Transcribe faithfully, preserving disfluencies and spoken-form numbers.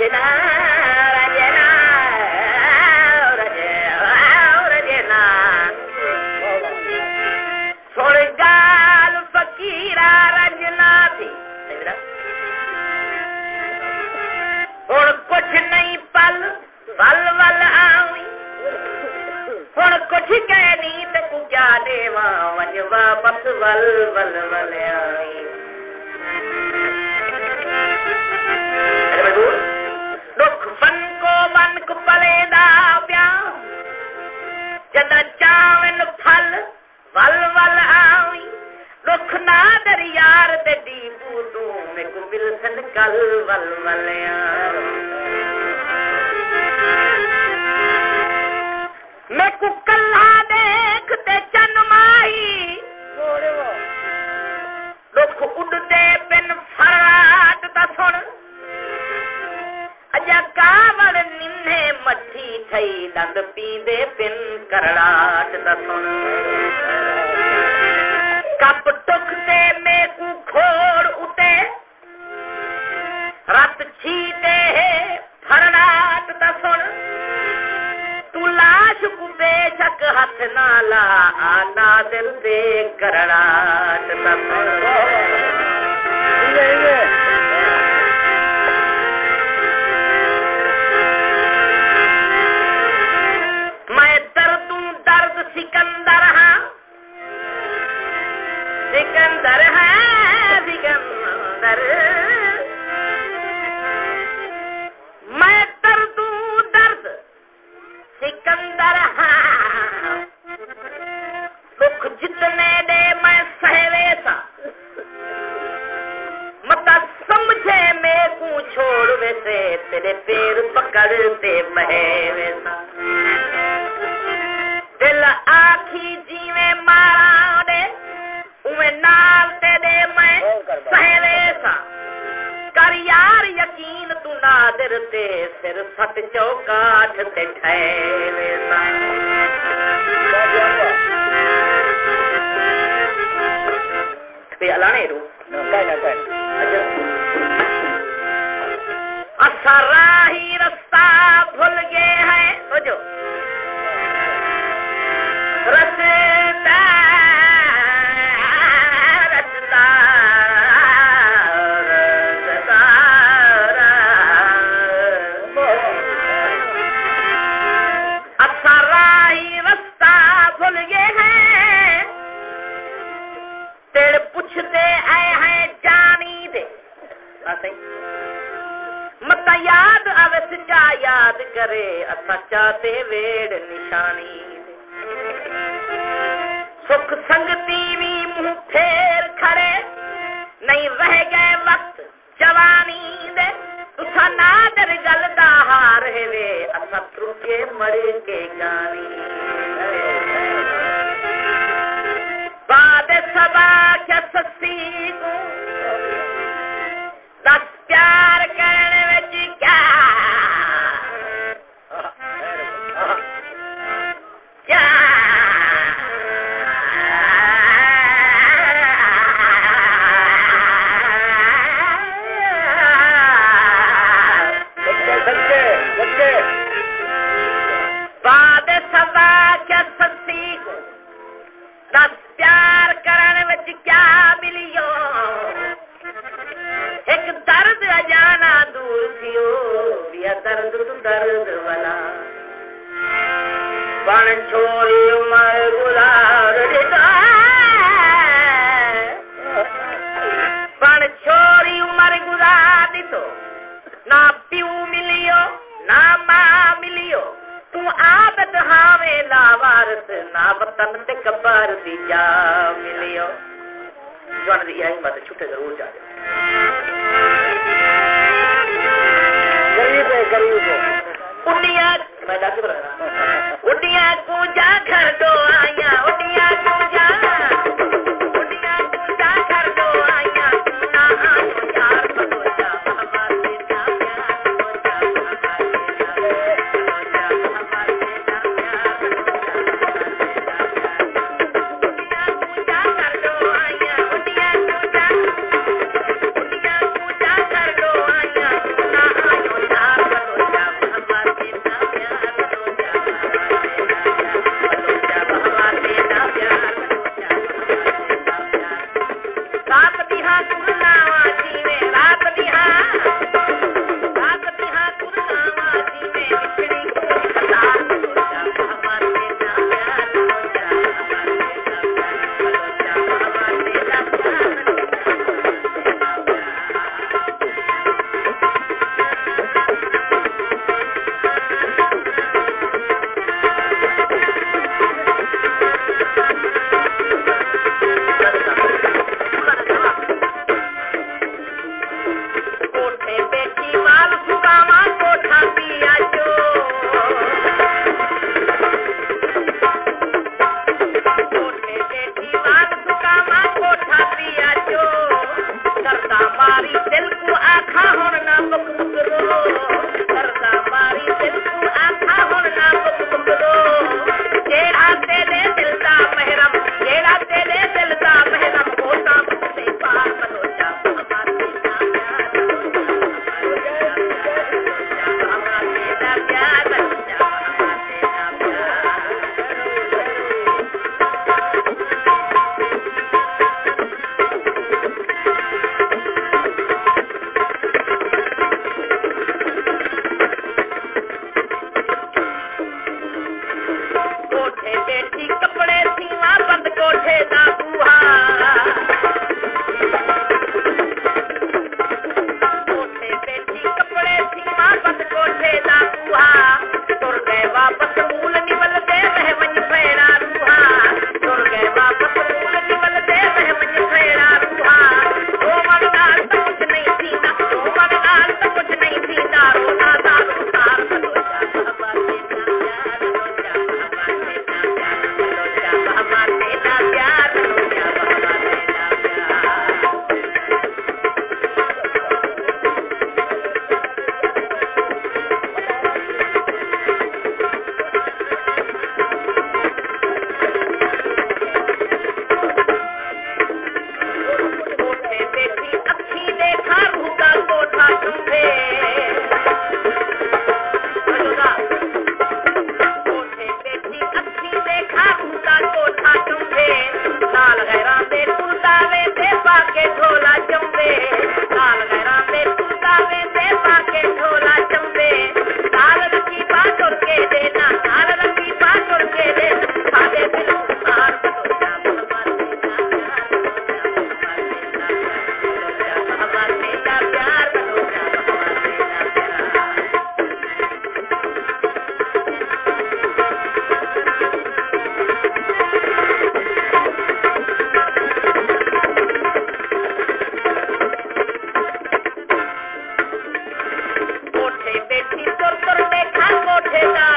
रजना रजना रजना थोड़ी गाल फकीरा रजना थी और कुछ नहीं पल वल वल आई और कुछ कहनी तो तू क्या देवा वजवा बस वल वल वल आई दुख फन को मन को पलेदा प्या जदा चावन फल वल वल आई दुख ना दर यार ते दीपू तू में को बिलसन कल वल वल आई मैं को कल्ला देखते चन माई दुख उड़ते पिन फराट ता सुन अजा कावड़ निन्ने मठी थई दंद पींदे पिन करड़ाट ता सुन कप टुकते में को खोड़ उते रत छीते है फरनाट ता सुन तू लाश को बेशक हाथ नाला आना दिल दे करड़ाट ता सुन मैं दर्दू दर्द सिकंदर हाँ सिकंदर है सिकंदर मैं दर्दू दर्द सिकंदर हाँ दुख जितने दे मैं सहवेसा मत समझे मैं को छोड़ वैसे तेरे पैर पकड़ते बहे वैसा दिल आखी जीवे मारा दे उमे नाल ते दे मैं सहवेसा कर यार यकीन तू नादिर ते सिर सट चौकाठ ते ठहरेसा पे अलाने रू असा राही रास्ता भूल गए हैं जो रस्ता रस्ता असा राही रास्ता भूल गए हैं तेरे पूछते आए हैं जानी दे मत याद आवे सच्चा याद करे असा चाहते वेड़ निशानी सुख संगती भी मुंह फेर खड़े नहीं रह गए वक्त जवानी दे तुसा नादर गल दा हार है वे असा त्रुके मर के गानी बाद सबा क्या सस्ती को दस प्यार करने में क्या क्या बाद सबा क्या सस्ती को दस प्यार करने में क्या मिलियो एक दर्द अजाना दूर थियो या दर्द तू दर्द वाला बन छोरी उमर गुलार बन छोरी उमर गुलार दितो ना प्यू मिलियो ना मां मिलियो तू आदत हावे लावारस ना वतन ते कबर दी जा मिलियो जन दी आई मत छुटे जरूर जा गरीब है गरीब है उड़िया मैं डाके बना उड़िया को जा घर दो आया उड़िया को जा उड़िया को जा घर दो आया ना आयो यार बदो जा हमारे जा प्यार के ढोला चंबे लाल रखी बातुर के देना लाल रखी बातुर के दे आगे दिल मार बलोचा भगवान तेरा प्यार बलोचा भगवान तेरा प्यार कोठे बैठी तुर तुर देखा कोठे दा